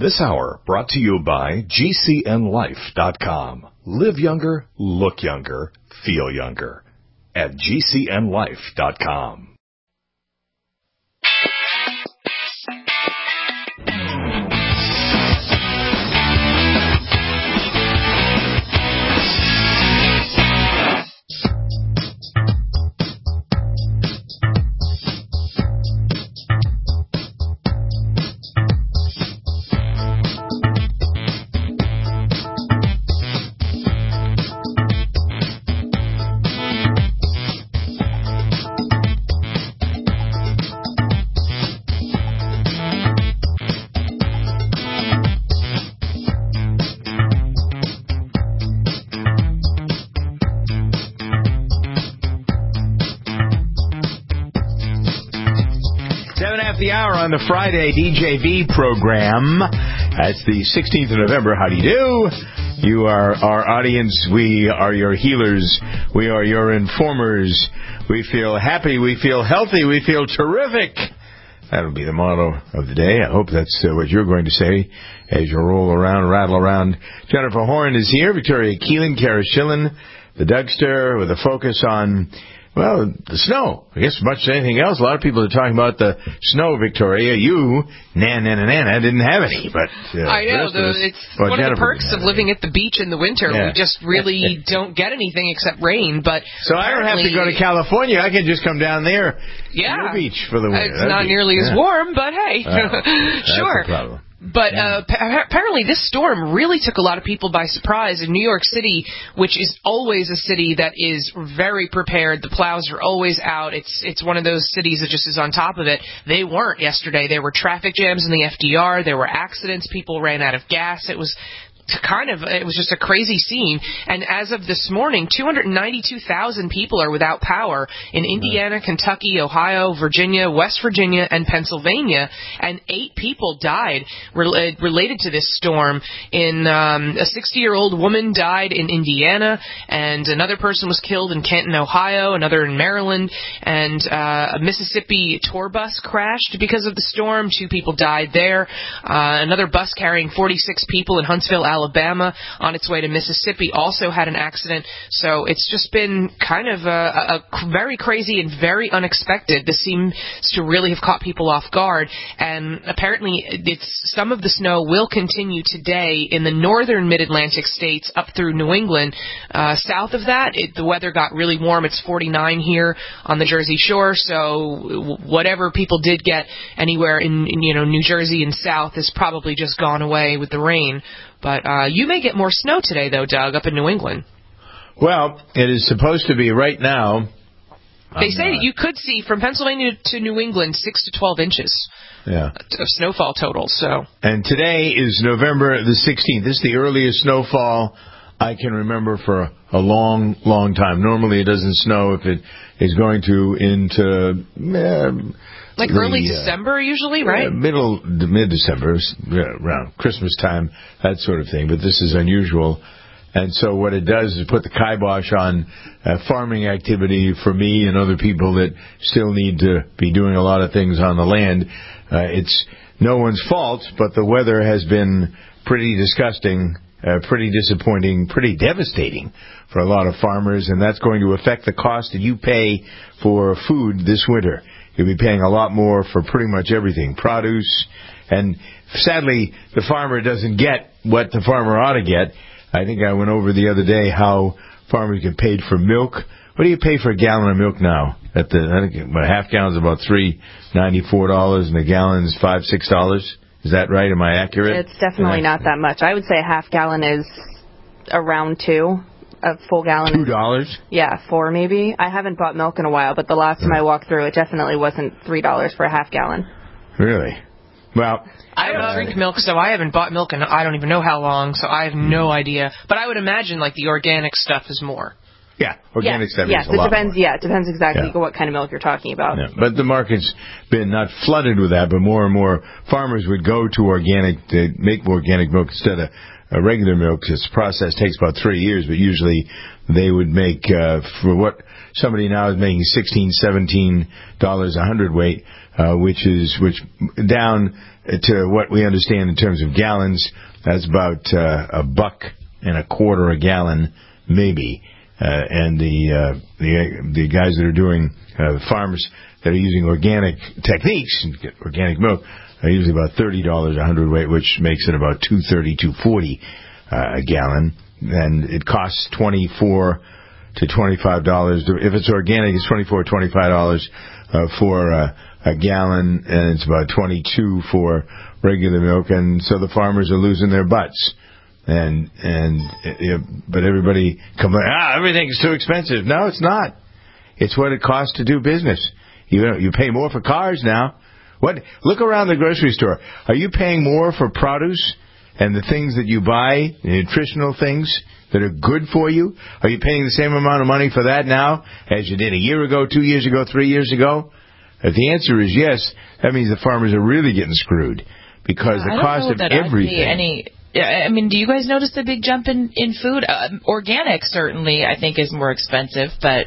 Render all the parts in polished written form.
This hour brought to you by GCNLife.com. Live younger, look younger, feel younger at GCNLife.com. The hour on the Friday DJV program. That's the 16th of November. How do you do? You are our audience. We are your healers. We are your informers. We feel happy. We feel healthy. We feel terrific. That'll be the motto of the day. I hope that's what you're going to say as you roll around, rattle around. Jennifer Horn is here. Victoria Keelan, Kara Schillen, the Dougster, with a focus on... well, the snow. I guess as much as anything else, a lot of people are talking about the snow, Victoria. You, Nana, didn't have any. But I know. It's one of the perks of living at the beach in the winter. Yeah. We just really don't get anything except rain. But so I don't have to go to California. I can just come down there to the beach for the winter. It's not nearly as warm, but hey. Sure. That's the problem. But apparently this storm really took a lot of people by surprise. In New York City, which is always a city that is very prepared, the plows are always out. It's one of those cities that just is on top of it. They weren't yesterday. There were traffic jams in the FDR. There were accidents. People ran out of gas. It was just a crazy scene. And as of this morning, 292,000 people are without power in Indiana, Kentucky, Ohio, Virginia, West Virginia, and Pennsylvania. And 8 people died related to this storm. A 60-year-old woman died in Indiana, and another person was killed in Canton, Ohio, another in Maryland, and a Mississippi tour bus crashed because of the storm. 2 people died there. Another bus carrying 46 people in Huntsville, Alabama, on its way to Mississippi, also had an accident. So it's just been kind of a very crazy and very unexpected. This seems to really have caught people off guard. And apparently some of the snow will continue today in the northern mid-Atlantic states up through New England. South of that, the weather got really warm. It's 49 here on the Jersey Shore. So whatever people did get anywhere in New Jersey and south is probably just gone away with the rain. But you may get more snow today, though, Doug, up in New England. Well, it is supposed to be right now. They say that you could see from Pennsylvania to New England 6 to 12 inches of snowfall total. So. And today is November the 16th. This is the earliest snowfall I can remember for a long, long time. Normally it doesn't snow if it is going to into... early December usually, right? Mid-December, around Christmas time, that sort of thing. But this is unusual. And so what it does is put the kibosh on farming activity for me and other people that still need to be doing a lot of things on the land. It's no one's fault, but the weather has been pretty disgusting, pretty disappointing, pretty devastating for a lot of farmers. And that's going to affect the cost that you pay for food this winter. You'll be paying a lot more for pretty much everything, produce, and sadly, the farmer doesn't get what the farmer ought to get. I think I went over the other day how farmers get paid for milk. What do you pay for a gallon of milk now? I think a half gallon is about $3.94, and a gallon is $5-6. Is that right? Am I accurate? It's definitely not that much. I would say a half gallon is around $2. A full gallon. $2? Yeah, $4 maybe. I haven't bought milk in a while, but the last time I walked through, it definitely wasn't $3 for a half gallon. Really? Well, I don't drink milk, so I haven't bought milk in I don't even know how long, so I have no idea. But I would imagine the organic stuff is more. Yeah, organic stuff is a lot depends. more. Yeah, it depends exactly what kind of milk you're talking about. Yeah, but the market's been not flooded with that, but more and more farmers would go to organic, to make more organic milk instead of regular milk. Its process takes about 3 years, but usually they would make for what somebody now is making $16-17 a hundredweight, which down to what we understand in terms of gallons. That's about $1.25 a gallon, maybe. And the guys that are doing farms that are using organic techniques and get organic milk are usually about $30 a hundredweight, which makes it about $2.30-2.40 a gallon. And it costs $24 to $25. If it's organic, it's $24 or $25 for a gallon, and it's about $22 for regular milk. And so the farmers are losing their butts. But everybody complains, everything's too expensive. No, it's not. It's what it costs to do business. You pay more for cars now. Look around the grocery store. Are you paying more for produce and the things that you buy, the nutritional things that are good for you? Are you paying the same amount of money for that now as you did a year ago, 2 years ago, 3 years ago? If the answer is yes, that means the farmers are really getting screwed because the cost of everything. I mean, do you guys notice the big jump in food? Organic, certainly, I think, is more expensive, but...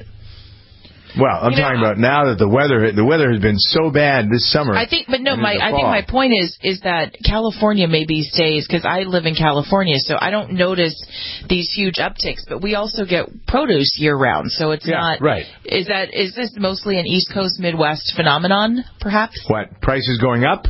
Well, I'm talking about now that the weather has been so bad this summer. I think my point is that California maybe stays, because I live in California, so I don't notice these huge upticks. But we also get produce year round, so it's not right. Is this mostly an East Coast Midwest phenomenon, perhaps? What, prices going up?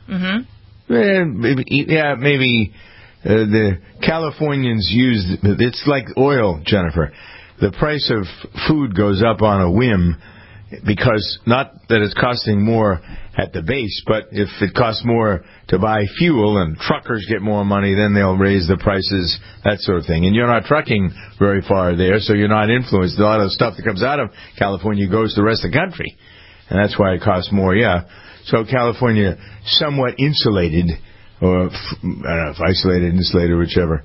Mm-hmm. Maybe. The Californians it's like oil, Jennifer. The price of food goes up on a whim because not that it's costing more at the base, but if it costs more to buy fuel and truckers get more money, then they'll raise the prices, that sort of thing. And you're not trucking very far there, so you're not influenced. A lot of the stuff that comes out of California goes to the rest of the country, and that's why it costs more, So California somewhat insulated, or I don't know if isolated, insulated, whichever.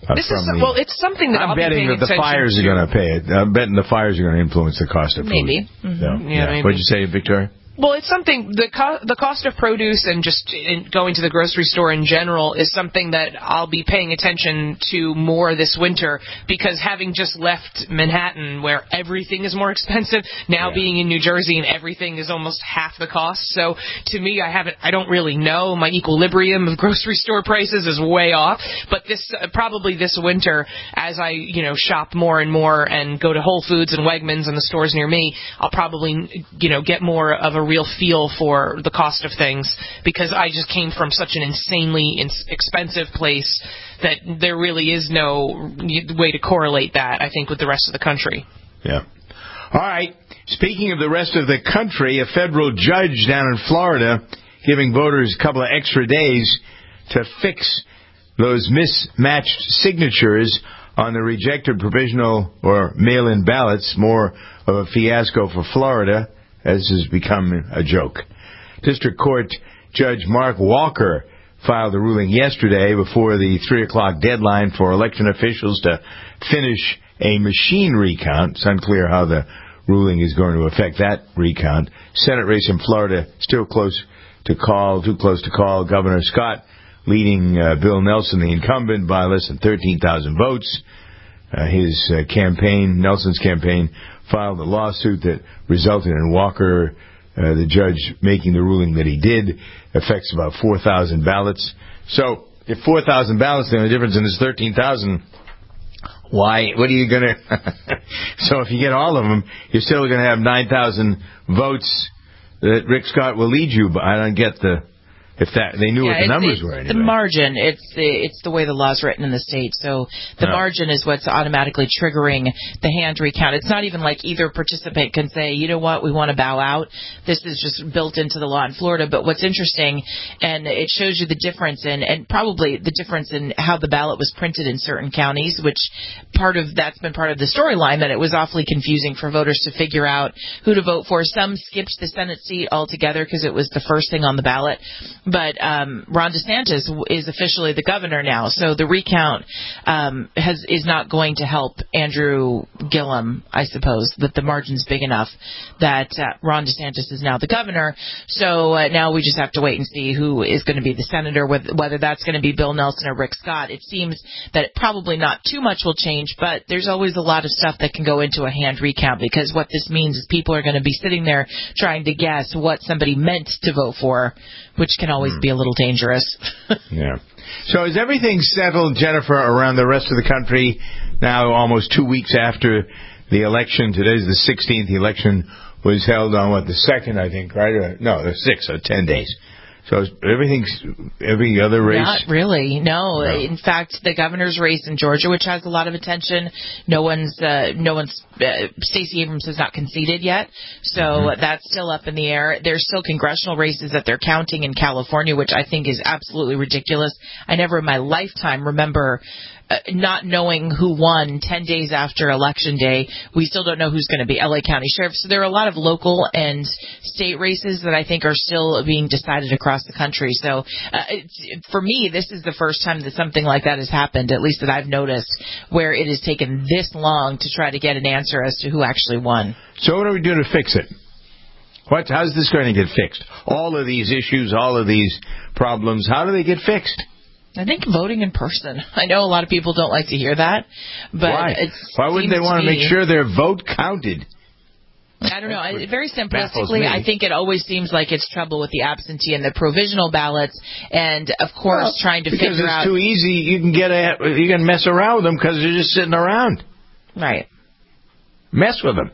It's something that I'm betting that the fires are going to pay it. I'm betting the fires are going to influence the cost of food. Maybe. Mm-hmm. So, maybe. What'd you say, Victoria? Well, it's something, the cost of produce and just going to the grocery store in general is something that I'll be paying attention to more this winter, because having just left Manhattan where everything is more expensive, now being in New Jersey and everything is almost half the cost. So to me, I don't really know. My equilibrium of grocery store prices is way off. But probably this winter, as I, shop more and more and go to Whole Foods and Wegmans and the stores near me, I'll probably, get more of a real feel for the cost of things, because I just came from such an insanely expensive place that there really is no way to correlate that, I think, with the rest of the country. Yeah. All right. Speaking of the rest of the country, a federal judge down in Florida giving voters a couple of extra days to fix those mismatched signatures on the rejected provisional or mail-in ballots. More of a fiasco for Florida, as has become a joke. District Court Judge Mark Walker filed a ruling yesterday before the 3 o'clock deadline for election officials to finish a machine recount. It's unclear how the ruling is going to affect that recount. Senate race in Florida still too close to call. Governor Scott leading Bill Nelson, the incumbent, by less than 13,000 votes. His campaign, Nelson's campaign, filed a lawsuit that resulted in Walker, the judge, making the ruling that he did. Affects about 4,000 ballots. So if 4,000 ballots, the only difference in this 13,000, why? What are you going to... So if you get all of them, you're still going to have 9,000 votes that Rick Scott will lead you. But I don't get they knew what the numbers were anyway. The margin, it's the way the law's written in the state. So the margin is what's automatically triggering the hand recount. It's not even like either participant can say, you know what, we want to bow out. This is just built into the law in Florida. But what's interesting, and it shows you the difference and probably the difference in how the ballot was printed in certain counties, which that's been part of the storyline, that it was awfully confusing for voters to figure out who to vote for. Some skipped the Senate seat altogether because it was the first thing on the ballot. But Ron DeSantis is officially the governor now, so the recount is not going to help Andrew Gillum, I suppose, that the margin's big enough that Ron DeSantis is now the governor. So now we just have to wait and see who is going to be the senator, whether that's going to be Bill Nelson or Rick Scott. It seems that probably not too much will change, but there's always a lot of stuff that can go into a hand recount, because what this means is people are going to be sitting there trying to guess what somebody meant to vote for, which can always be a little dangerous. Yeah. So is everything settled, Jennifer, around the rest of the country now, almost 2 weeks after the election? Today's the 16th. The election was held on, the 2nd, I think, right? No, the 6th, so 10 days. So every other race? Not really, no. In fact, the governor's race in Georgia, which has a lot of attention, Stacey Abrams has not conceded yet, so that's still up in the air. There's still congressional races that they're counting in California, which I think is absolutely ridiculous. I never in my lifetime remember not knowing who won 10 days after Election Day. We still don't know who's going to be LA County Sheriff. So there are a lot of local and state races that I think are still being decided across the country. So for me, this is the first time that something like that has happened, at least that I've noticed, where it has taken this long to try to get an answer as to who actually won. So what are we doing to fix it? How's this going to get fixed? All of these issues, all of these problems, how do they get fixed? I think voting in person. I know a lot of people don't like to hear that, but why wouldn't they want to make sure their vote counted? I don't know. Very simplistically, I think it always seems like it's trouble with the absentee and the provisional ballots, and of course trying to figure out. Because it's too easy. You can mess around with them because they're just sitting around. Right. Mess with them.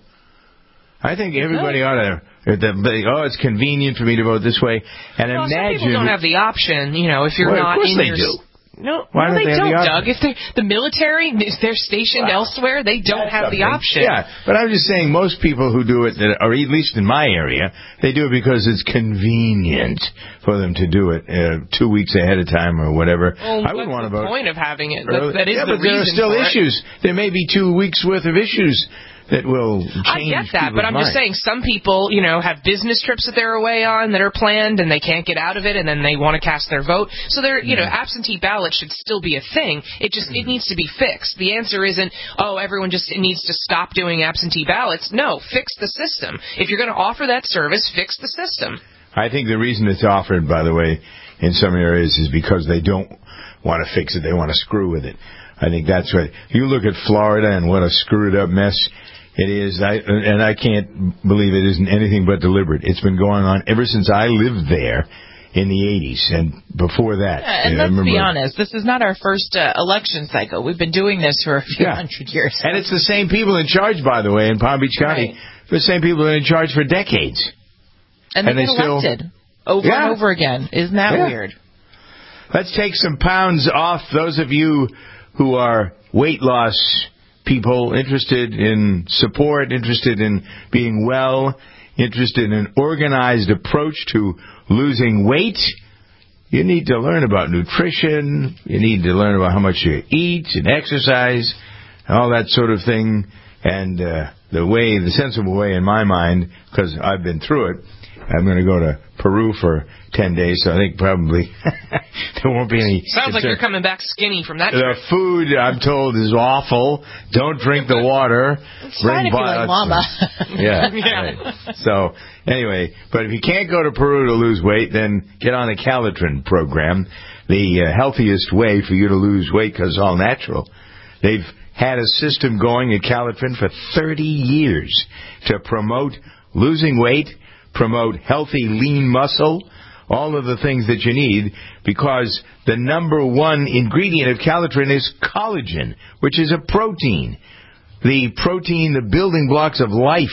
I think everybody ought to. It's convenient for me to vote this way. And imagine some people don't have the option, if you're not in your... Of course they do. No, Why they don't, Doug. If the military, if they're stationed elsewhere, they don't have the option. Yeah, but I'm just saying most people who do it, or at least in my area, they do it because it's convenient for them to do it 2 weeks ahead of time or whatever. Well, I wouldn't want to vote. What's the point of having it? That is but there are still issues. There may be 2 weeks worth of issues that will change. I get that, but I'm just saying some people, have business trips that they're away on that are planned and they can't get out of it, and then they want to cast their vote. So they're, absentee ballot should still be a thing. It needs to be fixed. The answer isn't, everyone just needs to stop doing absentee ballots. No, fix the system. If you're going to offer that service, fix the system. I think the reason it's offered, by the way, in some areas is because they don't want to fix it. They want to screw with it. I think that's right. You look at Florida and what a screwed up mess it is, and I can't believe it isn't anything but deliberate. It's been going on ever since I lived there in the 80s and before that. Yeah, and let's be honest, this is not our first election cycle. We've been doing this for a few hundred years. And it's the same people in charge, by the way, in Palm Beach County. Right. The same people that are in charge for decades. And they get elected over and over again. Isn't that weird? Let's take some pounds off those of you who are weight loss people, interested in support, interested in being well, interested in an organized approach to losing weight. You need to learn about nutrition. You need to learn about how much you eat and exercise, all that sort of thing. And the sensible way in my mind, because I've been through it, I'm going to go to Peru for 10 days, so I think probably there won't be any... Sounds like you're coming back skinny from that trip. The food, I'm told, is awful. Don't drink the water. It's fine if you like llama. Yeah. Right. So, anyway, but if you can't go to Peru to lose weight, then get on the Calitrin program, the healthiest way for you to lose weight because it's all natural. They've had a system going at Calitrin for 30 years to promote losing weight, promote healthy, lean muscle, all of the things that you need, because the number one ingredient of Calitrin is collagen, which is a protein. The protein, the building blocks of life,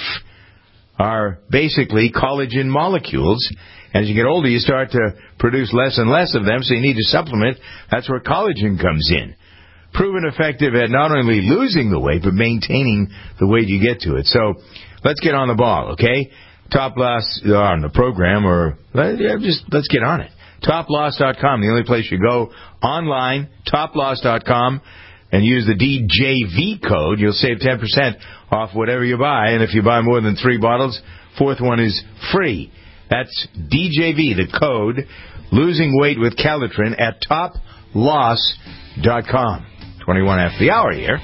are basically collagen molecules. As you get older, you start to produce less and less of them, so you need to supplement. That's where collagen comes in. Proven effective at not only losing the weight, but maintaining the weight you get to it. So let's get on the ball, okay? Top Loss on the program, or let's get on it. TopLoss.com, the only place you go online, TopLoss.com, and use the DJV code. You'll save 10% off whatever you buy, and if you buy more than 3 bottles, 4th one is free. That's DJV, the code, losing weight with Calitrin at toploss.com. 21 after the hour here.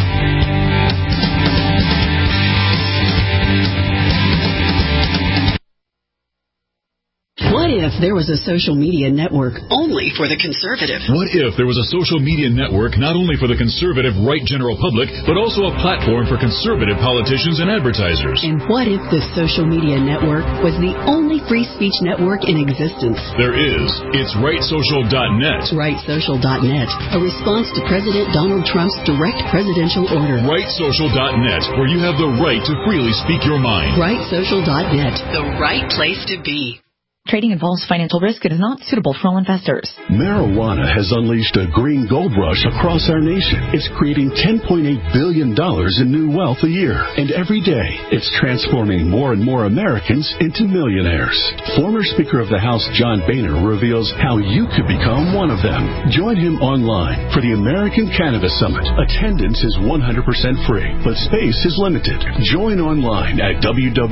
What if there was a social media network only for the conservative? What if there was a social media network not only for the conservative right general public, but also a platform for conservative politicians and advertisers? And what if the social media network was the only free speech network in existence? There is. It's rightsocial.net. Rightsocial.net, a response to President Donald Trump's direct presidential order. Rightsocial.net, where you have the right to freely speak your mind. Rightsocial.net, the right place to be. Trading involves financial risk and is not suitable for all investors. Marijuana has unleashed a green gold rush across our nation. It's creating $10.8 billion in new wealth a year. And every day, it's transforming more and more Americans into millionaires. Former Speaker of the House John Boehner reveals how you could become one of them. Join him online for the American Cannabis Summit. Attendance is 100% free, but space is limited. Join online at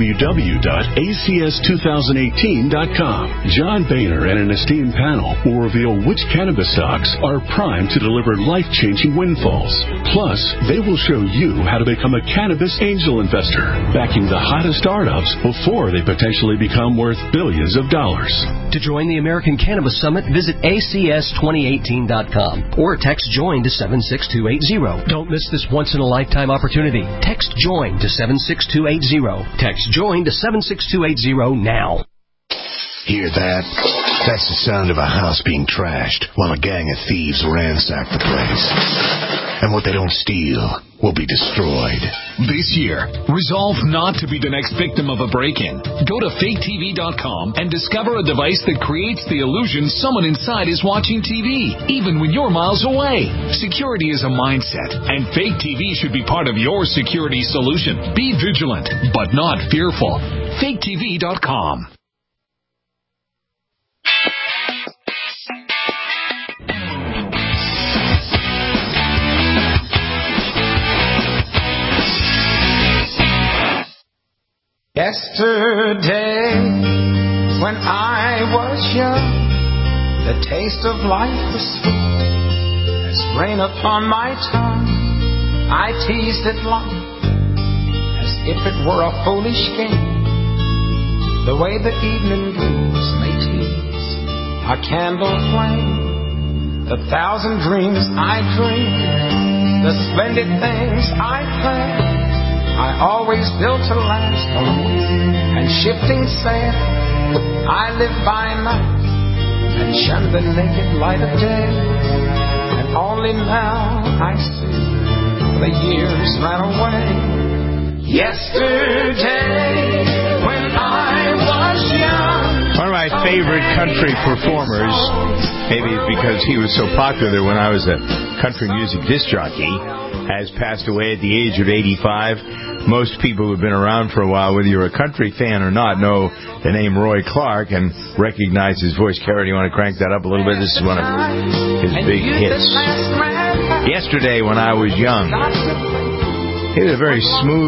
www.acs2018.com. John Boehner and an esteemed panel will reveal which cannabis stocks are primed to deliver life-changing windfalls. Plus, they will show you how to become a cannabis angel investor, backing the hottest startups before they potentially become worth billions of dollars. To join the American Cannabis Summit, visit acs2018.com or text JOIN to 76280. Don't miss this once-in-a-lifetime opportunity. Text JOIN to 76280. Text JOIN to 76280 now. Hear that? That's the sound of a house being trashed while a gang of thieves ransack the place. And what they don't steal will be destroyed. This year, resolve not to be the next victim of a break-in. Go to faketv.com and discover a device that creates the illusion someone inside is watching TV, even when you're miles away. Security is a mindset, and Fake TV should be part of your security solution. Be vigilant, but not fearful. faketv.com. Yesterday, when I was young, the taste of life was sweet as rain upon my tongue. I teased it long as if it were a foolish game, the way the evening breeze may tease a candle flame. The thousand dreams I dreamed, the splendid things I planned, I always built to last, and shifting sand. I live by night and shun the naked light of day, and only now I see the years ran away. Yesterday, when I was young. One of my favorite country performers, maybe it's because he was so popular when I was a country music disc jockey, has passed away at the age of 85. Most people who've been around for a while, whether you're a country fan or not, know the name Roy Clark and recognize his voice. Kara, do you want to crank that up a little bit? This is one of his big hits. Yesterday, when I was young, he was a very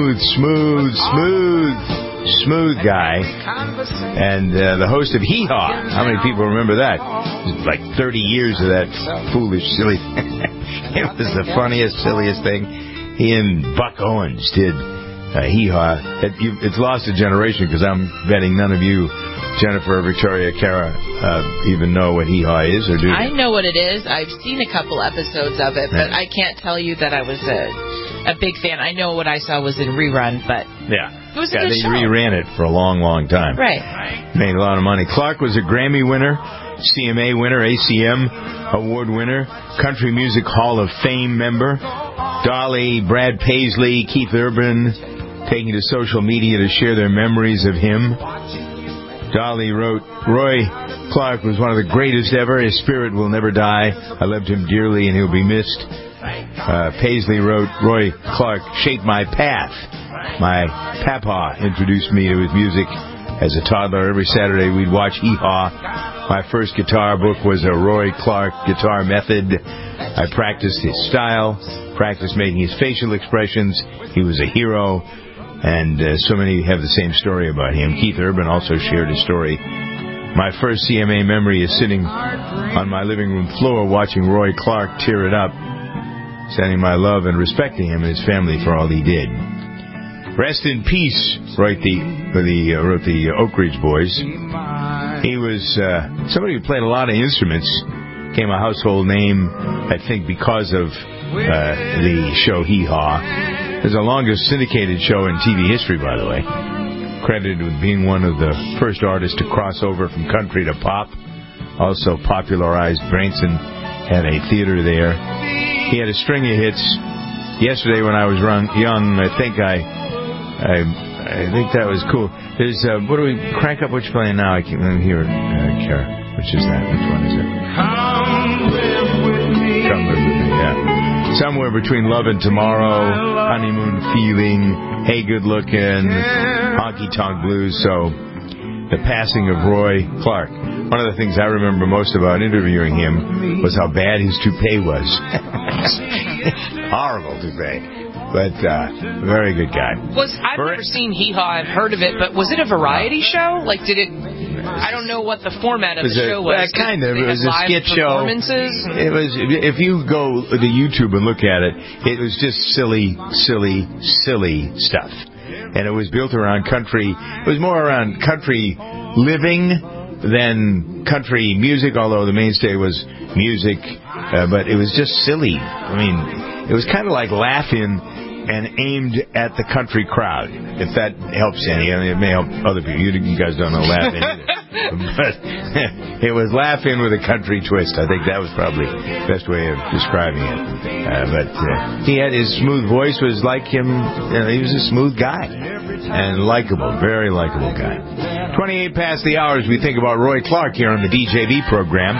smooth guy, and the host of Hee Haw. How many people remember that? It was like 30 years of that foolish, silly thing. It was the funniest, silliest thing. He and Buck Owens did Hee Haw. It's lost a generation because I'm betting none of you, Jennifer, Victoria, Kara, even know what Hee Haw is, or do you? I know what it is. I've seen a couple episodes of it, but I can't tell you that I was a big fan. I know what I saw was in rerun, but it was a good show. They reran it for a long, long time. Right. Made a lot of money. Clark was a Grammy winner, CMA winner, ACM award winner, Country Music Hall of Fame member. Dolly, Brad Paisley, Keith Urban taking to social media to share their memories of him. Dolly wrote, Roy Clark was one of the greatest ever. His spirit will never die. I loved him dearly and he'll be missed. Paisley wrote, Roy Clark shaped my path. My papa introduced me to his music as a toddler. Every Saturday we'd watch Hee Haw. My first guitar book was a Roy Clark guitar method. I practiced his style, practiced making his facial expressions. He was a hero. And so many have the same story about him. Keith Urban also shared his story. My first CMA memory is sitting on my living room floor watching Roy Clark tear it up, sending my love and respect to him and his family for all he did. Rest in peace, wrote the Oak Ridge Boys. He was somebody who played a lot of instruments, became a household name, I think, because of the show Hee Haw. It's the longest syndicated show in TV history, by the way. Credited with being one of the first artists to cross over from country to pop. Also popularized Branson, had a theater there. He had a string of hits. Yesterday when I was young, I think that was cool. There's, what do we crank up? What you playing now? I can't hear it, Kara. Which is that? Which one is it? Come Live With Me, yeah. Somewhere between Love and Tomorrow, Honeymoon Feeling, Hey Good Looking, Honky Tonk Blues. So, the passing of Roy Clark. One of the things I remember most about interviewing him was how bad his toupee was. Horrible toupee. But, very good guy. I've never seen Hee Haw, I've heard of it, but was it a variety show? Like, did it... I don't know what the format of the show was. Kind of. It was a skit show. It was. If you go to YouTube and look at it, it was just silly stuff. And it was built around country. It was more around country living than country music, although the mainstay was music. But it was just silly. I mean, it was kind of like Laugh-In and aimed at the country crowd, if that helps any. I mean, it may help other people. You guys don't know Laugh-In either. But it was Laugh-In with a country twist. I think that was probably the best way of describing it. But he had his smooth voice, was like him. He was a smooth guy. And likable, very likable guy. 28 past the hour as we think about Roy Clark here on the DJB program.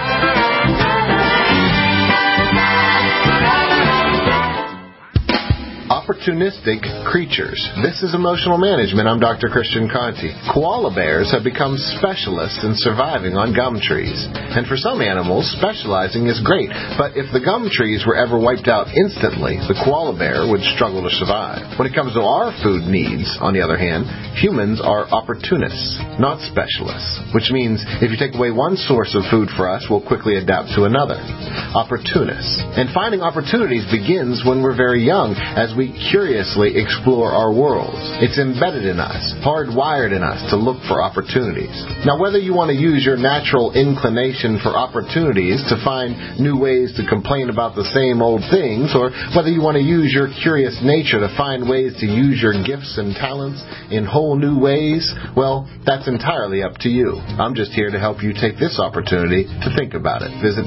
Opportunistic creatures. This is Emotional Management. I'm Dr. Christian Conti. Koala bears have become specialists in surviving on gum trees. And for some animals, specializing is great. But if the gum trees were ever wiped out instantly, the koala bear would struggle to survive. When it comes to our food needs, on the other hand, humans are opportunists, not specialists. Which means if you take away one source of food for us, we'll quickly adapt to another. Opportunists. And finding opportunities begins when we're very young, as we curiously explore our worlds. It's embedded in us, hardwired in us to look for opportunities. Now, whether you want to use your natural inclination for opportunities to find new ways to complain about the same old things, or whether you want to use your curious nature to find ways to use your gifts and talents in whole new ways, well, that's entirely up to you. I'm just here to help you take this opportunity to think about it. Visit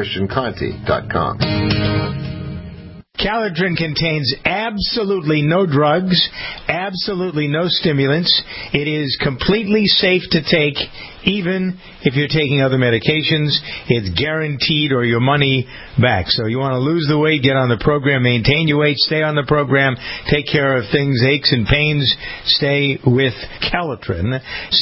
drchristianconti.com. Calitrin contains absolutely no drugs, absolutely no stimulants. It is completely safe to take, even if you're taking other medications. It's guaranteed or your money back. So you want to lose the weight, get on the program, maintain your weight, stay on the program, take care of things, aches and pains, stay with Calitrin,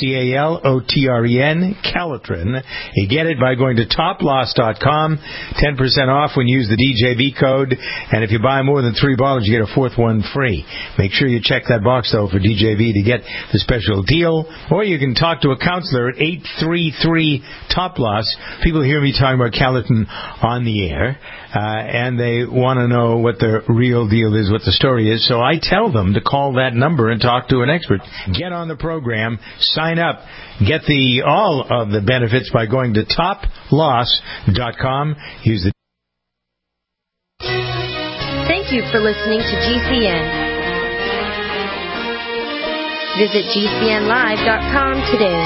Calotren, Calitrin. You get it by going to toploss.com, 10% off when you use the DJB code, and if you buy more than 3 bottles, you get a 4th one free. Make sure you check that box, though, for DJB to get the special deal. Or you can talk to a counselor at 833-TOP-LOSS. People hear me talking about Calitrin on the air, and they want to know what the real deal is, what the story is. So I tell them to call that number and talk to an expert. Get on the program, sign up, get all of the benefits by going to toploss.com. Use the... Thank you for listening to GCN. Visit GCNlive.com today.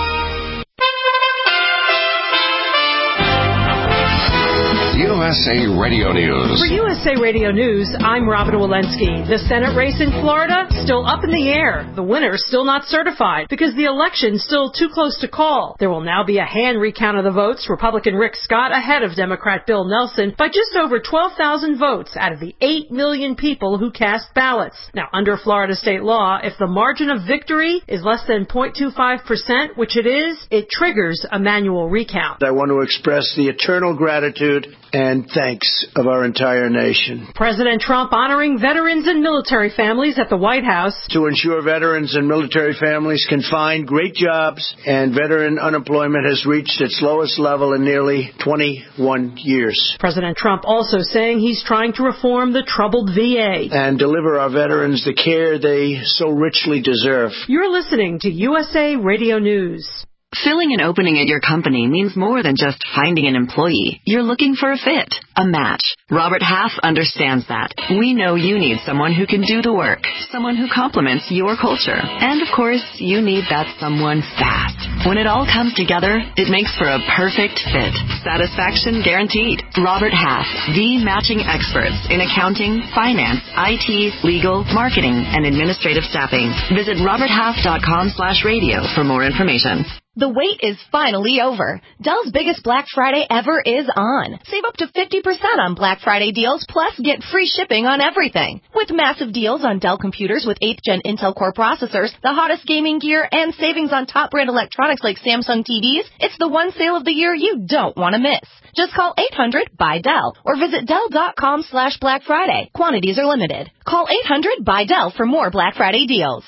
USA Radio News. For USA Radio News, I'm Robin Walensky. The Senate race in Florida, still up in the air. The winner still not certified because the election's still too close to call. There will now be a hand recount of the votes. Republican Rick Scott ahead of Democrat Bill Nelson by just over 12,000 votes out of the 8 million people who cast ballots. Now, under Florida state law, if the margin of victory is less than 0.25%, which it is, it triggers a manual recount. I want to express the eternal gratitude and thanks of our entire nation. President Trump honoring veterans and military families at the White House. To ensure veterans and military families can find great jobs, and veteran unemployment has reached its lowest level in nearly 21 years. President Trump also saying he's trying to reform the troubled VA. And deliver our veterans the care they so richly deserve. You're listening to USA Radio News. Filling an opening at your company means more than just finding an employee. You're looking for a fit, a match. Robert Half understands that. We know you need someone who can do the work, someone who complements your culture. And of course, you need that someone fast. When it all comes together, it makes for a perfect fit. Satisfaction guaranteed. Robert Half, the matching experts in accounting, finance, IT, legal, marketing, and administrative staffing. Visit roberthalf.com/radio for more information. The wait is finally over. Dell's biggest Black Friday ever is on. Save up to 50% on Black Friday deals, plus get free shipping on everything. With massive deals on Dell computers with 8th Gen Intel Core processors, the hottest gaming gear, and savings on top brand electronics like Samsung TVs, it's the one sale of the year you don't want to miss. Just call 800-BUY-DELL or visit Dell.com/Black Friday. Quantities are limited. Call 800-BUY-DELL for more Black Friday deals.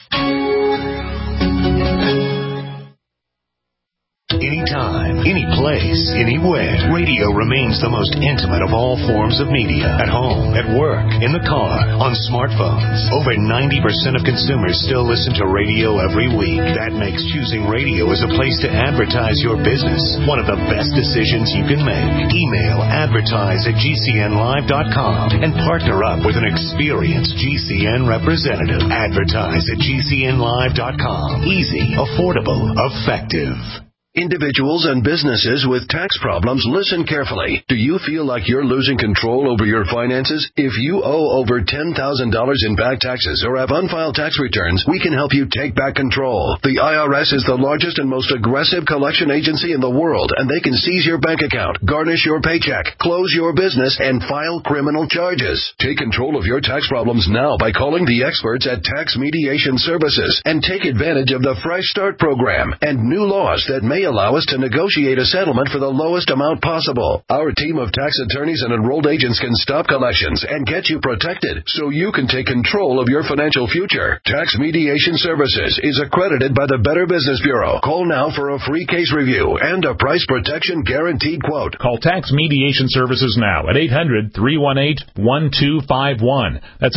Anytime, any place, anywhere. Radio remains the most intimate of all forms of media. At home, at work, in the car, on smartphones. Over 90% of consumers still listen to radio every week. That makes choosing radio as a place to advertise your business one of the best decisions you can make. Email advertise@gcnlive.com and partner up with an experienced GCN representative. Advertise@gcnlive.com. Easy, affordable, effective. Individuals and businesses with tax problems, listen carefully. Do you feel like you're losing control over your finances? If you owe over $10,000 in back taxes or have unfiled tax returns, we can help you take back control. The IRS is the largest and most aggressive collection agency in the world, and they can seize your bank account, garnish your paycheck, close your business, and file criminal charges. Take control of your tax problems now by calling the experts at Tax Mediation Services and take advantage of the Fresh Start program and new laws that may allow us to negotiate a settlement for the lowest amount possible. Our team of tax attorneys and enrolled agents can stop collections and get you protected so you can take control of your financial future. Tax Mediation Services is accredited by the Better Business Bureau. Call now for a free case review and a price protection guaranteed quote. Call Tax Mediation Services now at 800-318-1251. That's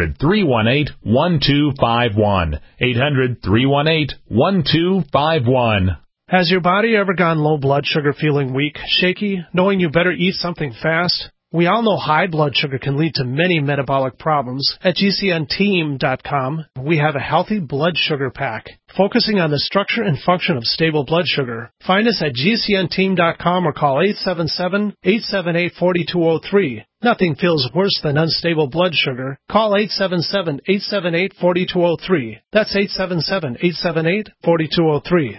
800-318-1251. 800-318-1251. Has your body ever gone low blood sugar, feeling weak, shaky, knowing you better eat something fast? We all know high blood sugar can lead to many metabolic problems. At GCNteam.com, we have a healthy blood sugar pack, focusing on the structure and function of stable blood sugar. Find us at GCNteam.com or call 877-878-4203. Nothing feels worse than unstable blood sugar. Call 877-878-4203. That's 877-878-4203.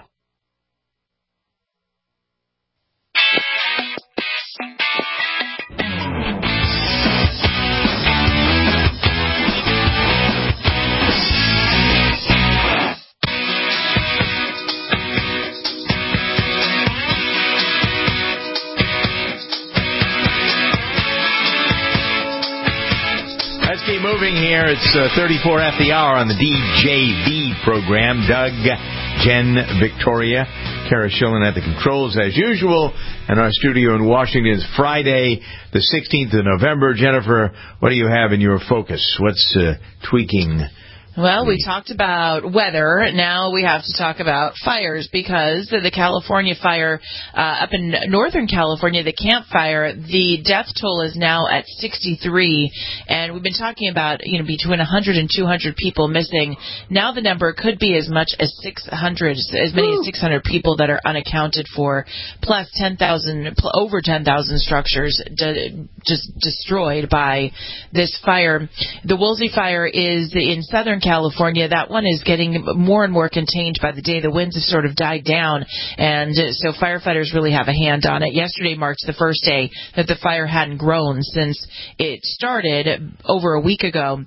Keep moving here. It's 34 at the hour on the DJV program. Doug, Jen, Victoria, Kara Schillen at the controls as usual. And our studio in Washington is Friday, the 16th of November. Jennifer, what do you have in your focus? What's tweaking? Well, we talked about weather. Now we have to talk about fires because the California fire up in Northern California, the Camp Fire, the death toll is now at 63. And we've been talking about, between 100 and 200 people missing. Now the number could be as much as 600, as many as 600 people that are unaccounted for, plus over 10,000 structures just destroyed by this fire. The Woolsey Fire is in Southern California. That one is getting more and more contained by the day. The winds have sort of died down, and so firefighters really have a hand on it. Yesterday marked the first day that the fire hadn't grown since it started over a week ago.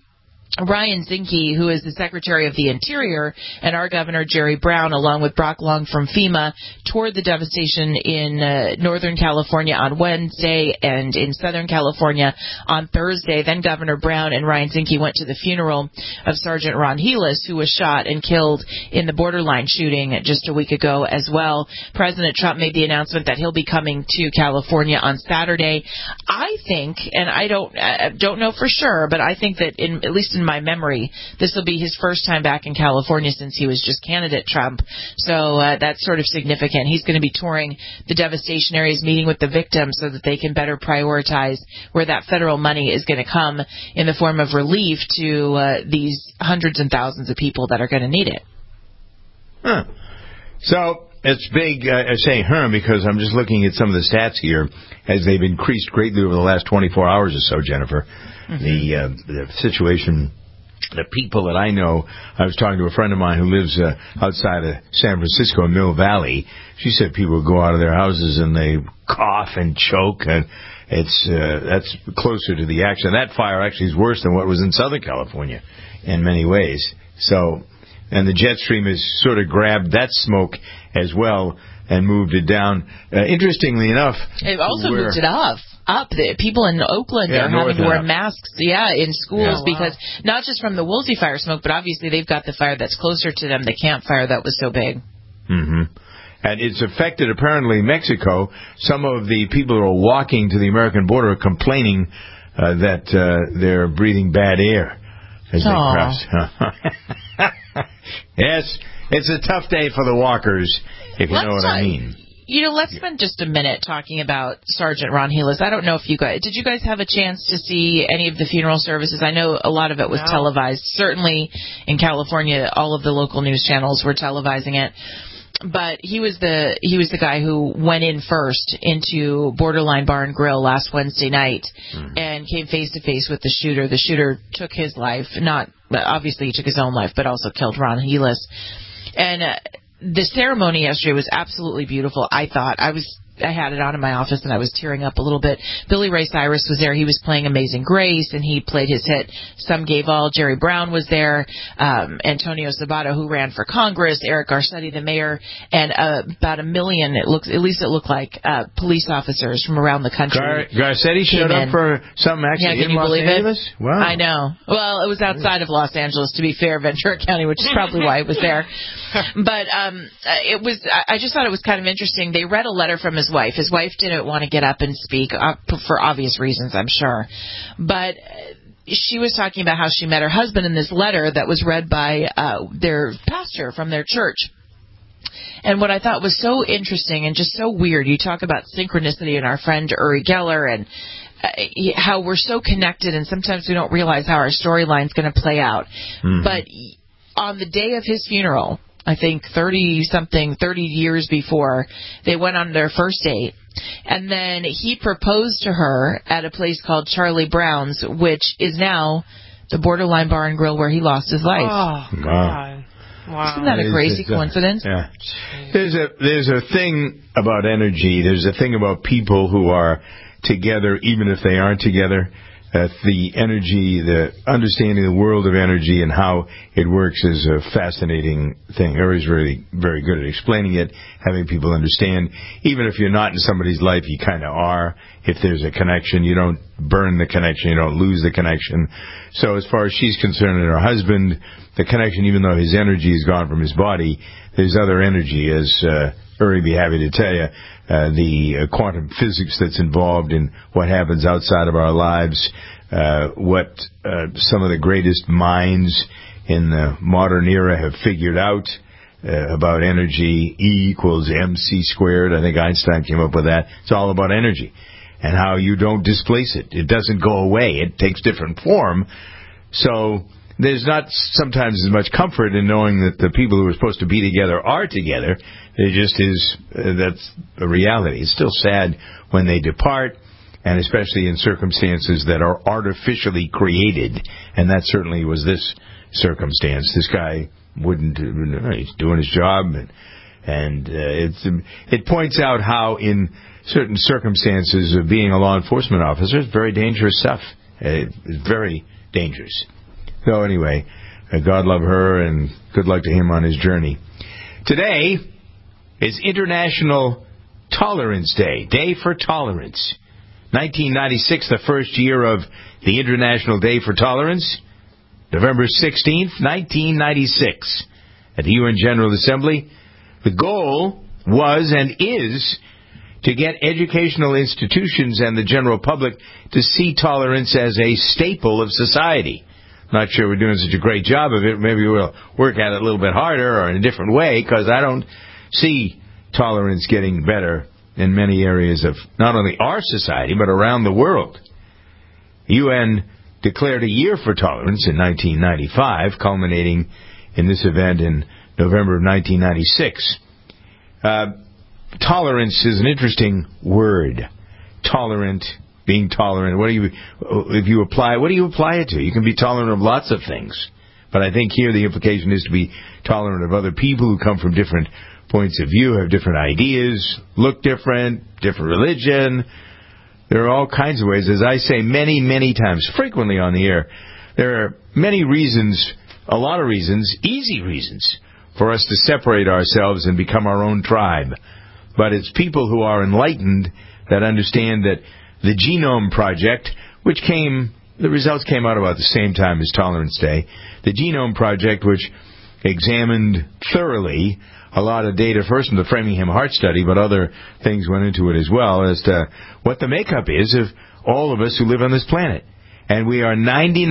Ryan Zinke, who is the Secretary of the Interior, and our Governor Jerry Brown, along with Brock Long from FEMA, toured the devastation in Northern California on Wednesday and in Southern California on Thursday. Then Governor Brown and Ryan Zinke went to the funeral of Sergeant Ron Helis, who was shot and killed in the Borderline shooting just a week ago as well. President Trump made the announcement that he'll be coming to California on Saturday. I think, and I don't know for sure, but I think that at least in my memory, this will be his first time back in California since he was just candidate Trump. So that's sort of significant. He's going to be touring the devastation areas, meeting with the victims so that they can better prioritize where that federal money is going to come in the form of relief to these hundreds and thousands of people that are going to need it. Huh. So it's big, I say because I'm just looking at some of the stats here as they've increased greatly over the last 24 hours or so, Jennifer. The situation, the people that I know, I was talking to a friend of mine who lives outside of San Francisco, Mill Valley. She said people go out of their houses and they cough and choke, and that's closer to the action. That fire actually is worse than what was in Southern California in many ways. So, and the jet stream has sort of grabbed that smoke as well and moved it down. Interestingly enough, it also moved it up. The people in Oakland are having to wear masks, in schools because not just from the Woolsey fire smoke, but obviously they've got the fire that's closer to them, the Camp Fire that was so big. Mm-hmm. And it's affected, apparently, Mexico. Some of the people who are walking to the American border are complaining that they're breathing bad air as they cross. Yes, it's a tough day for the walkers, if you know what I mean. Let's spend just a minute talking about Sergeant Ron Helis. I don't know if did you guys have a chance to see any of the funeral services? I know a lot of it was televised. Certainly in California, all of the local news channels were televising it. But he was the guy who went in first into Borderline Bar and Grill last Wednesday night and came face to face with the shooter. The shooter took his life, obviously he took his own life, but also killed Ron Helis. And the ceremony yesterday was absolutely beautiful, I thought. I had it on in my office, and I was tearing up a little bit. Billy Ray Cyrus was there. He was playing Amazing Grace, and he played his hit Some Gave All. Jerry Brown was there. Antonio Sabato, who ran for Congress. Eric Garcetti, the mayor, and about 1 million, it looked like, police officers from around the country. Garcetti showed up for something actually in Los Angeles? Wow. I know. Well, it was outside of Los Angeles, to be fair, Ventura County, which is probably why it was there. But I just thought it was kind of interesting. They read a letter from his wife. His wife didn't want to get up and speak for obvious reasons, I'm sure. But she was talking about how she met her husband in this letter that was read by their pastor from their church. And what I thought was so interesting and just so weird, you talk about synchronicity and our friend Uri Geller and how we're so connected, and sometimes we don't realize how our storyline's going to play out. But on the day of his funeral, I think 30 years before, they went on their first date. And then he proposed to her at a place called Charlie Brown's, which is now the Borderline Bar and Grill where he lost his life. Oh, God. Wow. Isn't that a crazy coincidence? Yeah. There's a thing about energy. There's a thing about people who are together, even if they aren't together. The energy, the understanding the world of energy and how it works is a fascinating thing. Uri's really very good at explaining it, having people understand. Even if you're not in somebody's life, you kind of are. If there's a connection, you don't burn the connection, you don't lose the connection. So as far as she's concerned and her husband, the connection, even though his energy is gone from his body, there's other energy, as Uri be happy to tell you. The quantum physics that's involved in what happens outside of our lives, what some of the greatest minds in the modern era have figured out about energy. E equals mc squared. I think Einstein came up with that. It's all about energy and how you don't displace it. It doesn't go away. It takes different form. So there's not sometimes as much comfort in knowing that the people who are supposed to be together are together. It just is, that's a reality. It's still sad when they depart, and especially in circumstances that are artificially created. And that certainly was this circumstance. This guy he's doing his job, and it points out how in certain circumstances of being a law enforcement officer, it's very dangerous stuff. It's very dangerous. So anyway, God love her and good luck to him on his journey. Today is International Tolerance Day, Day for Tolerance. 1996, the first year of the International Day for Tolerance. November 16th, 1996, at the UN General Assembly. The goal was and is to get educational institutions and the general public to see tolerance as a staple of society. Not sure we're doing such a great job of it. Maybe we'll work at it a little bit harder or in a different way, because I don't see tolerance getting better in many areas of not only our society, but around the world. UN declared a year for tolerance in 1995, culminating in this event in November of 1996. Tolerance is an interesting word. Tolerant, being tolerant. What do you apply it to? You can be tolerant of lots of things. But I think here the implication is to be tolerant of other people who come from different points of view, have different ideas, look different religion. There are all kinds of ways. As I say many, many times, frequently on the air, there are many reasons, a lot of reasons, easy reasons, for us to separate ourselves and become our own tribe. But it's people who are enlightened that understand that the Genome Project, the results came out about the same time as Tolerance Day, the Genome Project, which examined thoroughly a lot of data, first from the Framingham Heart Study, but other things went into it as well, as to what the makeup is of all of us who live on this planet. And we are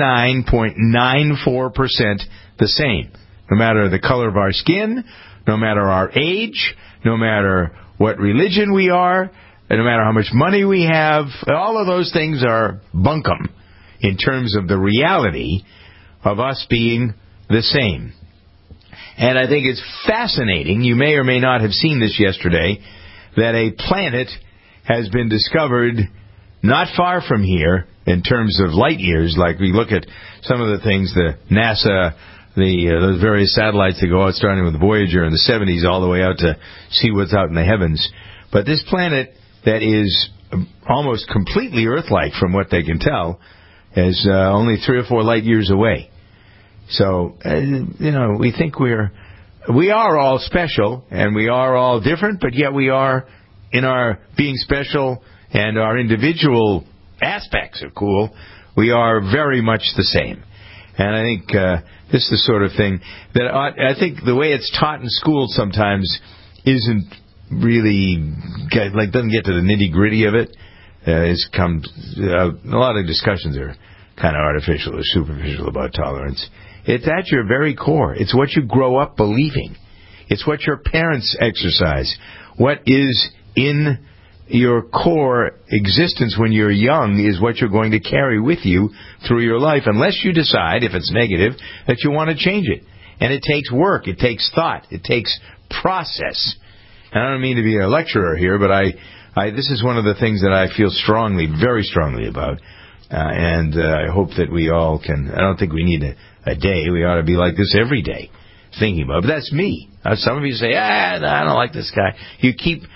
99.94% the same. No matter the color of our skin, no matter our age, no matter what religion we are, no matter how much money we have, all of those things are bunkum in terms of the reality of us being the same. And I think it's fascinating, you may or may not have seen this yesterday, that a planet has been discovered not far from here in terms of light years. Like we look at some of the things, the NASA, those various satellites that go out, starting with Voyager in the 70s, all the way out to see what's out in the heavens. But this planet that is almost completely Earth-like from what they can tell is only 3 or 4 light years away. So, we think we are all special and we are all different, but yet we are, in our being special and our individual aspects are cool, we are very much the same. And I think this is the sort of thing that I think the way it's taught in school sometimes isn't really, doesn't get to the nitty-gritty of it. A lot of discussions are kind of artificial or superficial about tolerance. It's at your very core. It's what you grow up believing. It's what your parents exercise. What is in your core existence when you're young is what you're going to carry with you through your life, unless you decide, if it's negative, that you want to change it. And it takes work. It takes thought. It takes process. And I don't mean to be a lecturer here, but this is one of the things that I feel strongly, very strongly about. And I hope that we all can. I don't think we need a day. We ought to be like this every day, thinking about it. But that's me. Some of you say, I don't like this guy. You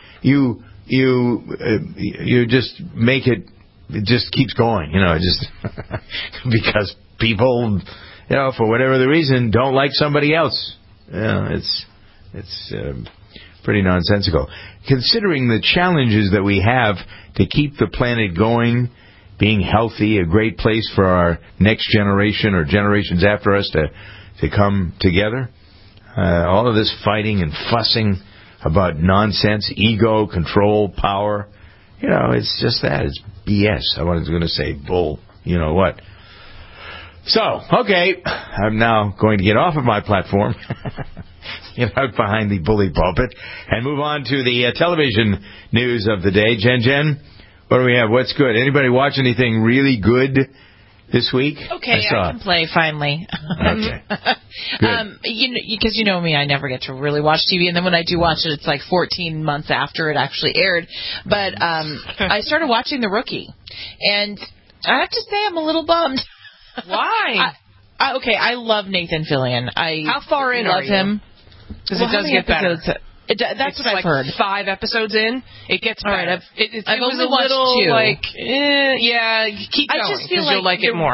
just make it just keeps going, just because people, for whatever the reason, don't like somebody else. It's pretty nonsensical. Considering the challenges that we have to keep the planet going, being healthy, a great place for our next generation or generations after us to come together. All of this fighting and fussing about nonsense, ego, control, power. It's just that. It's BS. I was going to say bull. You know what? So, okay, I'm now going to get off of my platform, get out behind the bully pulpit, and move on to the television news of the day. Jen, what do we have? What's good? Anybody watch anything really good this week? Okay, I can play finally. Okay. Because you know me, I never get to really watch TV, and then when I do watch it, it's like 14 months after it actually aired. But I started watching The Rookie, and I have to say I'm a little bummed. Why? I love Nathan Fillion. How far in love are him? Because it does get better. That's what I've heard. 5 episodes in, it gets better. I've it was only a little watched 2. keep going. I just feel like you'll like it more.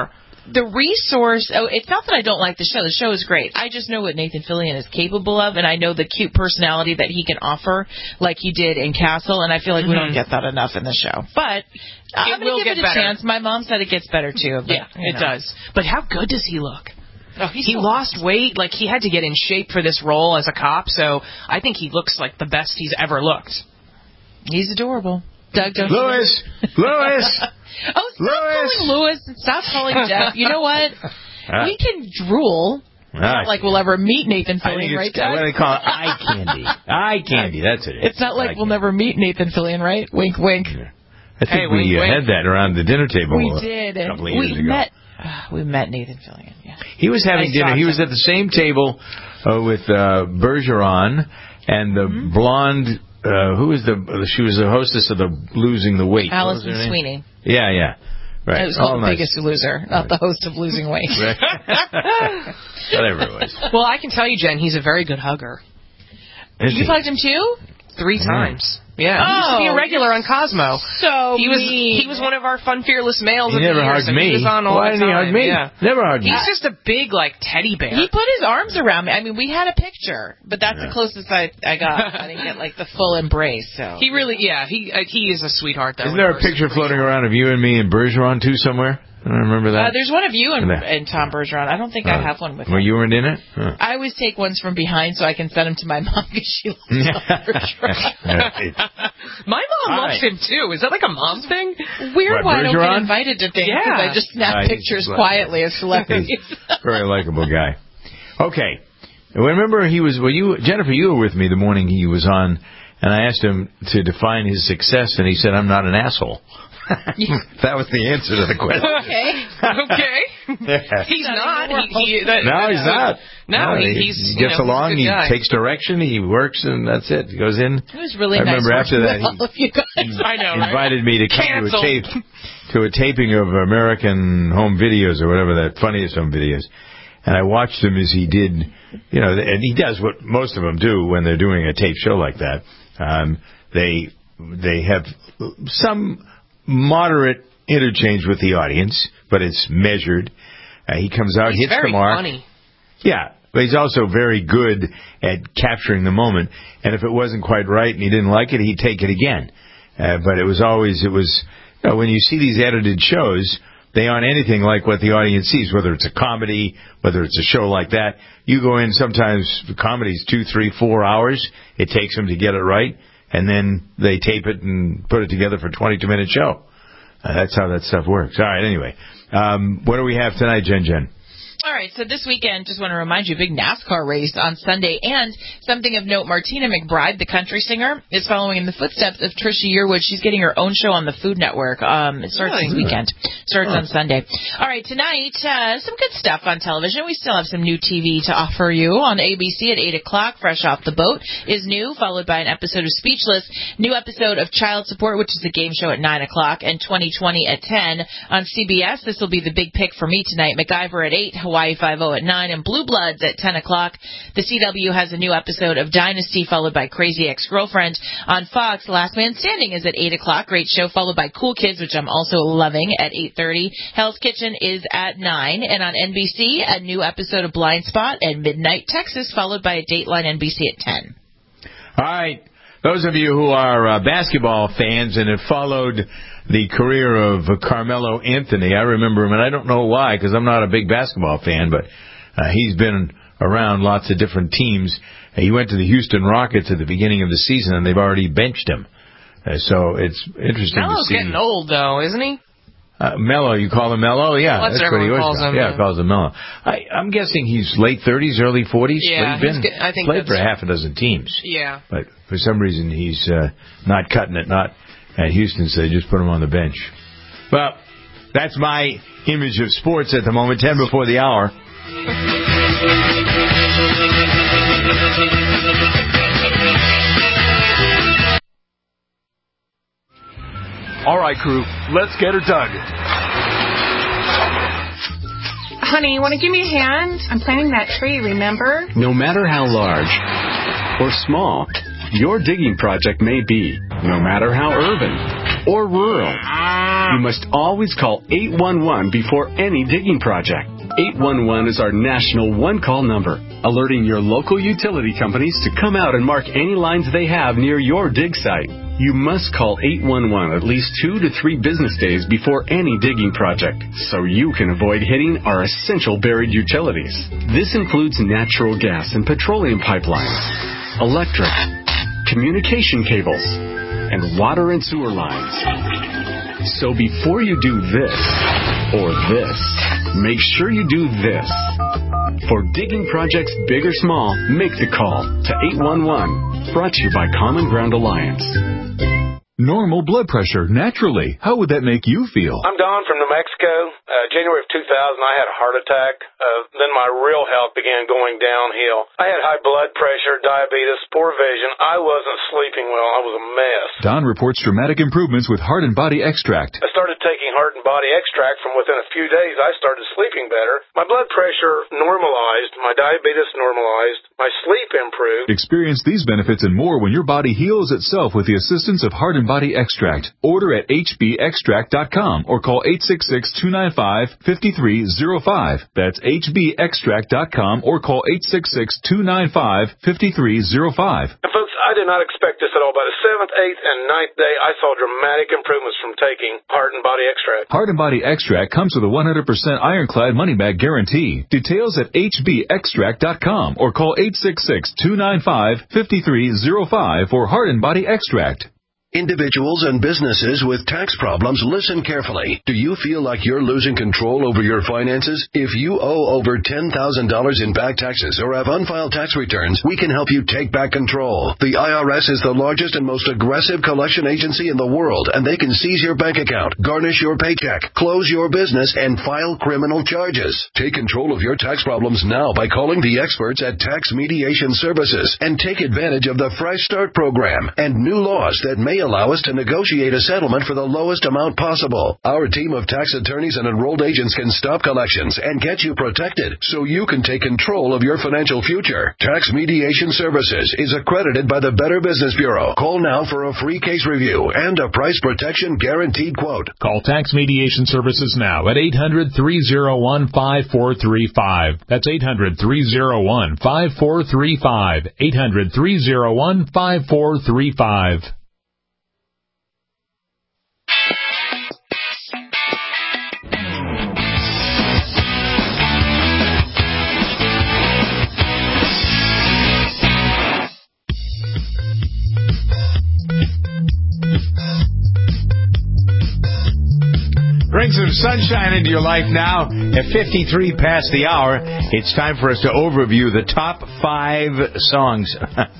the resource. Oh, it's not that I don't like the show. The show is great. I just know what Nathan Fillion is capable of, and I know the cute personality that he can offer, like he did in Castle. And I feel like we don't get that enough in the show. But I'm going to give it a chance. My mom said it gets better too. But, it does. But how good does he look? Oh, he lost weight. Like, he had to get in shape for this role as a cop, so I think he looks like the best he's ever looked. He's adorable. Doug, don't Lewis! Lewis! Oh, stop calling Lewis and stop calling Jeff. You know what? We can drool. It's not like we'll ever meet Nathan Fillion, right, Doug? What do they call it? Eye candy. Eye candy, that's it. It's not like we'll never meet Nathan Fillion, right? Wink, wink. I think we had that around the dinner table we did. A couple of years ago. We met Nathan Fillion, yeah. He was having dinner. He was at the same table with Bergeron and the blonde, she was the hostess of the Losing the Weight. Alison Sweeney. Yeah. Right. It was called The Biggest Loser, not the host of Losing Weight. Whatever it was. Well, I can tell you, Jen, he's a very good hugger. You hugged him too? 3 times. Yeah, he used to be a regular on Cosmo. So he was one of our fun, fearless males. He never hugged me. He was on all Why the didn't he time. hug me? Yeah. Never hugged me. He's just a big, teddy bear. He put his arms around me. I mean, we had a picture, but that's the closest I got. I didn't get the full embrace. So he really, he is a sweetheart. Though. Isn't there a picture floating around of you and me and Bergeron too somewhere? I don't remember that. There's one of you and Tom Bergeron. I don't think I have one with him. Well, you weren't in it? Huh. I always take ones from behind so I can send them to my mom because she loves Tom Bergeron. My mom loves him too. Is that like a mom thing? Weird why I don't get invited to things because I just snap pictures quietly as celebrities. Very likable guy. Okay. Remember Jennifer, you were with me the morning he was on, and I asked him to define his success, and he said, I'm not an asshole. That was the answer to the question. Okay. He's not. He's not. No, he gets along. He takes direction. He works, and that's it. He goes in. It was really nice. I remember after that, he invited me to come to a taping of American Home Videos or whatever, that Funniest Home Videos. And I watched him as he did, and he does what most of them do when they're doing a tape show like that. They have some moderate interchange with the audience, but it's measured. He comes out, hits the mark. Funny. Yeah, but he's also very good at capturing the moment. And if it wasn't quite right and he didn't like it, he'd take it again. But it was when you see these edited shows, they aren't anything like what the audience sees, whether it's a comedy, whether it's a show like that. You go in, sometimes the comedy's 2, 3, 4 hours. It takes them to get it right. And then they tape it and put it together for a 22-minute show. That's how that stuff works. All right, anyway. What do we have tonight, Jen? All right, so this weekend, just want to remind you, big NASCAR race on Sunday. And something of note, Martina McBride, the country singer, is following in the footsteps of Trisha Yearwood. She's getting her own show on the Food Network. It starts this weekend. Starts on Sunday. All right, tonight, some good stuff on television. We still have some new TV to offer you on ABC at 8 o'clock. Fresh Off the Boat is new, followed by an episode of Speechless. New episode of Child Support, which is a game show at 9 o'clock, and 2020 at 10. On CBS, this will be the big pick for me tonight. MacGyver at 8, Hawaii Five-0 at 9, and Blue Bloods at 10 o'clock. The CW has a new episode of Dynasty, followed by Crazy Ex-Girlfriend. On Fox, Last Man Standing is at 8 o'clock. Great show, followed by Cool Kids, which I'm also loving, at 8:30. Hell's Kitchen is at 9. And on NBC, a new episode of Blind Spot at midnight, Texas, followed by a Dateline NBC at 10. All right. Those of you who are basketball fans and have followed the career of Carmelo Anthony, I remember him, and I don't know why, because I'm not a big basketball fan, but he's been around lots of different teams. He went to the Houston Rockets at the beginning of the season, and they've already benched him. So it's interesting to see. Melo's getting old, though, isn't he? Melo, you call him Melo? Yeah, well, that's what he calls him. Yeah, calls him Melo. I'm guessing he's late 30s, early 40s. Yeah, but I think played for half a dozen teams. Yeah. But for some reason, he's not cutting it, not at Houston, so they just put him on the bench. Well, that's my image of sports at the moment, 10 before the hour. All right, crew, let's get her dug. Honey, you want to give me a hand? I'm planting that tree, remember? No matter how large or small your digging project may be, no matter how urban or rural You must always call 811 before any digging project. 811 is our national one-call number, alerting your local utility companies to come out and mark any lines they have near your dig site. You must call 811 at least 2 to 3 business days before any digging project, so you can avoid hitting our essential buried utilities. This includes natural gas and petroleum pipelines, electric, communication cables, and water and sewer lines. So before you do this or this, make sure you do this. For digging projects big or small, make the call to 811. Brought to you by Common Ground Alliance. Normal blood pressure, naturally. How would that make you feel? I'm Don from New Mexico. January of 2000, I had a heart attack. Then my real health began going downhill. I had high blood pressure, diabetes, poor vision. I wasn't sleeping well. I was a mess. Don reports dramatic improvements with Heart and Body Extract. I started taking Heart and Body Extract. From within a few days, I started sleeping better. My blood pressure normalized. My diabetes normalized. My sleep improved. Experience these benefits and more when your body heals itself with the assistance of Heart and Body Extract. Order at hbextract.com or call 866-295-5305. That's hbextract.com or call 866-295-5305. And folks, I did not expect this at all. By the 7th, 8th, and 9th day, I saw dramatic improvements from taking Heart and Body Extract. Heart and Body Extract comes with a 100% ironclad money-back guarantee. Details at hbextract.com or call 866-295-5305 for Heart and Body Extract. Individuals and businesses with tax problems, listen carefully. Do you feel like you're losing control over your finances? If you owe over $10,000 in back taxes or have unfiled tax returns, we can help you take back control. The IRS is the largest and most aggressive collection agency in the world, and they can seize your bank account, garnish your paycheck, close your business, and file criminal charges. Take control of your tax problems now by calling the experts at Tax Mediation Services and take advantage of the Fresh Start program and new laws that may allow us to negotiate a settlement for the lowest amount possible. Our team of tax attorneys and enrolled agents can stop collections and get you protected so you can take control of your financial future. Tax Mediation Services is accredited by the Better Business Bureau. Call now for a free case review and a price protection guaranteed quote. Call Tax Mediation Services now at 800-301-5435. That's 800-301-5435. 800-301-5435. Bring some sunshine into your life now. At 53 past the hour, it's time for us to overview the top 5 songs.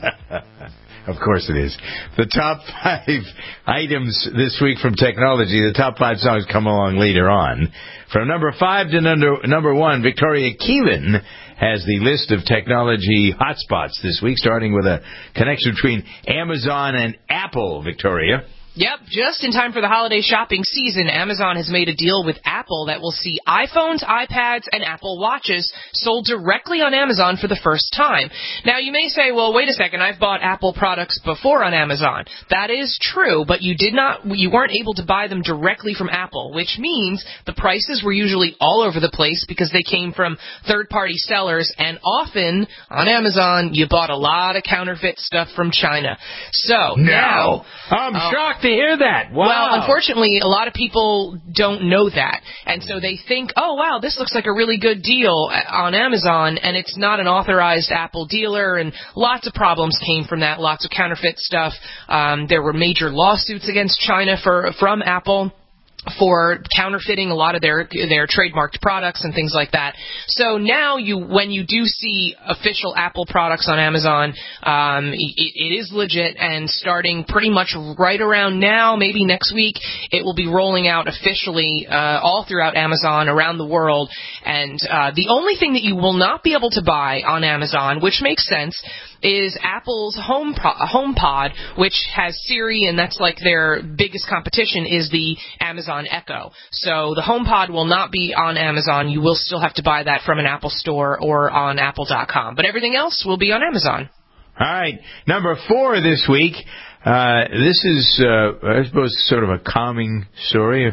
Of course it is. The top 5 items this week from technology. The top 5 songs come along later on. From number 5 to number 1, Victoria Keelan has the list of technology hotspots this week, starting with a connection between Amazon and Apple, Victoria. Yep, just in time for the holiday shopping season, Amazon has made a deal with Apple that will see iPhones, iPads, and Apple Watches sold directly on Amazon for the first time. Now, you may say, well, wait a second, I've bought Apple products before on Amazon. That is true, but you weren't able to buy them directly from Apple, which means the prices were usually all over the place because they came from third-party sellers, and often on Amazon, you bought a lot of counterfeit stuff from China. So, now... I'm shocked to hear that. Wow. Well, unfortunately, a lot of people don't know that. And so they think, oh, wow, this looks like a really good deal on Amazon, and it's not an authorized Apple dealer, and lots of problems came from that, lots of counterfeit stuff. There were major lawsuits against China from Apple for counterfeiting a lot of their trademarked products and things like that. So now when you do see official Apple products on Amazon, it is legit, and starting pretty much right around now, maybe next week, it will be rolling out officially all throughout Amazon around the world. And the only thing that you will not be able to buy on Amazon, which makes sense, is Apple's HomePod, which has Siri, and that's like their biggest competition is the Amazon Echo. So the HomePod will not be on Amazon. You will still have to buy that from an Apple store or on Apple.com. But everything else will be on Amazon. All right. Number 4 this week. This is, I suppose, sort of a calming story. If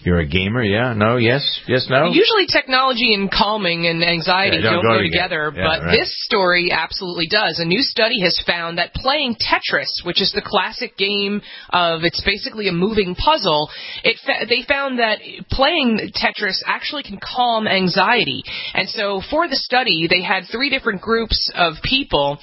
You're a gamer, yeah? No, yes, no? Usually technology and calming and anxiety don't go together, but this story absolutely does. A new study has found that playing Tetris, which is the classic game of, it's basically a moving puzzle, they found that playing Tetris actually can calm anxiety. And so for the study, they had 3 different groups of people,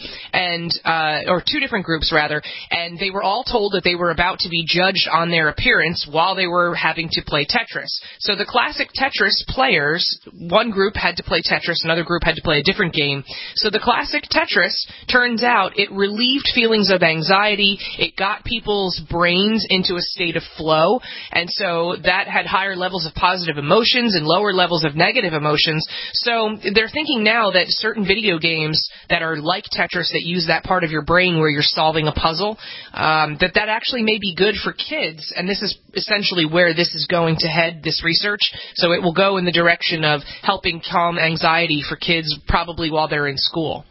or 2 different groups rather, and they were all told that they were about to be judged on their appearance while they were having to play Tetris. So the classic Tetris players, one group had to play Tetris, another group had to play a different game. So the classic Tetris, turns out, it relieved feelings of anxiety, it got people's brains into a state of flow, and so that had higher levels of positive emotions and lower levels of negative emotions. So they're thinking now that certain video games that are like Tetris, that use that part of your brain where you're solving a puzzle, that actually may be good for kids, and this is essentially where this is going to head, this research. So it will go in the direction of helping calm anxiety for kids probably while they're in school.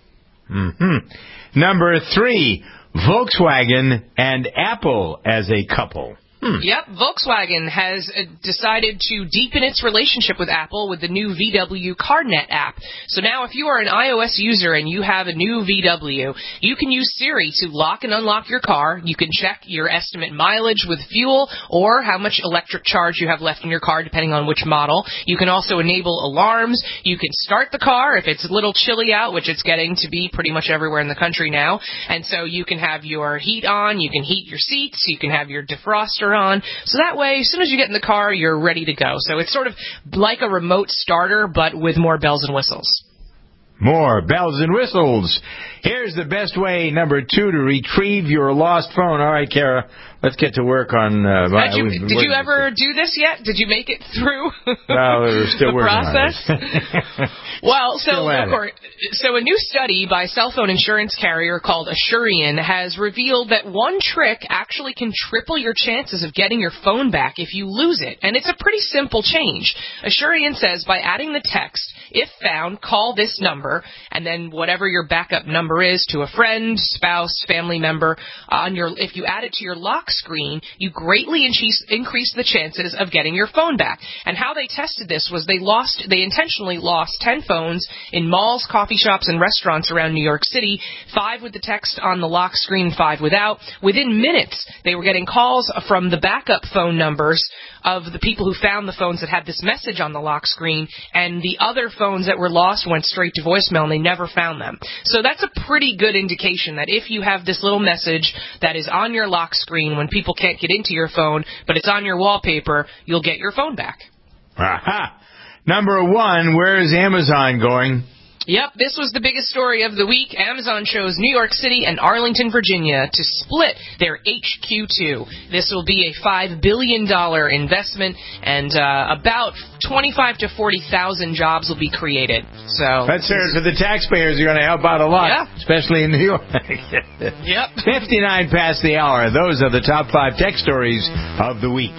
Mm-hmm. Number 3, Volkswagen and Apple as a couple. Yep, Volkswagen has decided to deepen its relationship with Apple with the new VW CarNet app. So now if you are an iOS user and you have a new VW, you can use Siri to lock and unlock your car. You can check your estimate mileage with fuel or how much electric charge you have left in your car depending on which model. You can also enable alarms. You can start the car if it's a little chilly out, which it's getting to be pretty much everywhere in the country now. And so you can have your heat on, you can heat your seats, you can have your defroster on. So that way, as soon as you get in the car, you're ready to go. So it's sort of like a remote starter, but with more bells and whistles. More bells and whistles. Here's the best way, number 2, to retrieve your lost phone. All right, Kara, let's get to work on... Did you ever do this yet? Did you make it through we're still the working process? on it. Well, so a new study by cell phone insurance carrier called Asurion has revealed that one trick actually can triple your chances of getting your phone back if you lose it. And it's a pretty simple change. Asurion says by adding the text, if found, call this number, and then whatever your backup number is to a friend, spouse, family member, if you add it to your lock screen, you greatly increase the chances of getting your phone back. And how they tested this was they intentionally lost 10 phones in malls, coffee shops, and restaurants around New York City, 5 with the text on the lock screen, 5 without. Within minutes, they were getting calls from the backup phone numbers of the people who found the phones that had this message on the lock screen, and the other phones that were lost went straight to voicemail and they never found them. So that's a pretty good indication that if you have this little message that is on your lock screen when people can't get into your phone, but it's on your wallpaper, you'll get your phone back. Aha! Number 1, where is Amazon going? Yep, this was the biggest story of the week. Amazon chose New York City and Arlington, Virginia to split their HQ2. This will be a $5 billion investment, and about 25 to 40,000 jobs will be created. So that's for the taxpayers are going to help out a lot, especially in New York. Yep. 59 past the hour. Those are the top 5 tech stories of the week.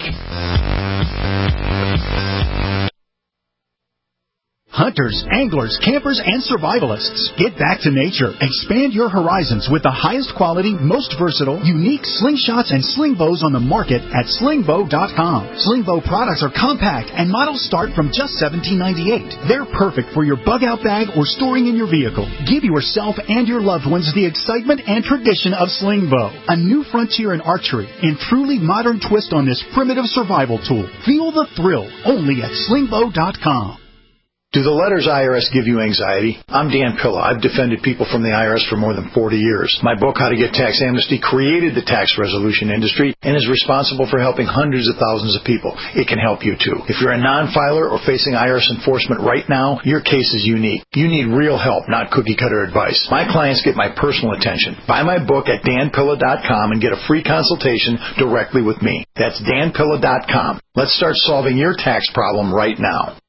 Hunters, anglers, campers, and survivalists. Get back to nature. Expand your horizons with the highest quality, most versatile, unique slingshots and sling bows on the market at slingbow.com. Sling bow products are compact and models start from just $17.98. They're perfect for your bug-out bag or storing in your vehicle. Give yourself and your loved ones the excitement and tradition of sling bow. A new frontier in archery and truly modern twist on this primitive survival tool. Feel the thrill only at slingbow.com. Do the letters IRS give you anxiety? I'm Dan Pilla. I've defended people from the IRS for more than 40 years. My book, How to Get Tax Amnesty, created the tax resolution industry and is responsible for helping hundreds of thousands of people. It can help you, too. If you're a non-filer or facing IRS enforcement right now, your case is unique. You need real help, not cookie-cutter advice. My clients get my personal attention. Buy my book at danpilla.com and get a free consultation directly with me. That's danpilla.com. Let's start solving your tax problem right now.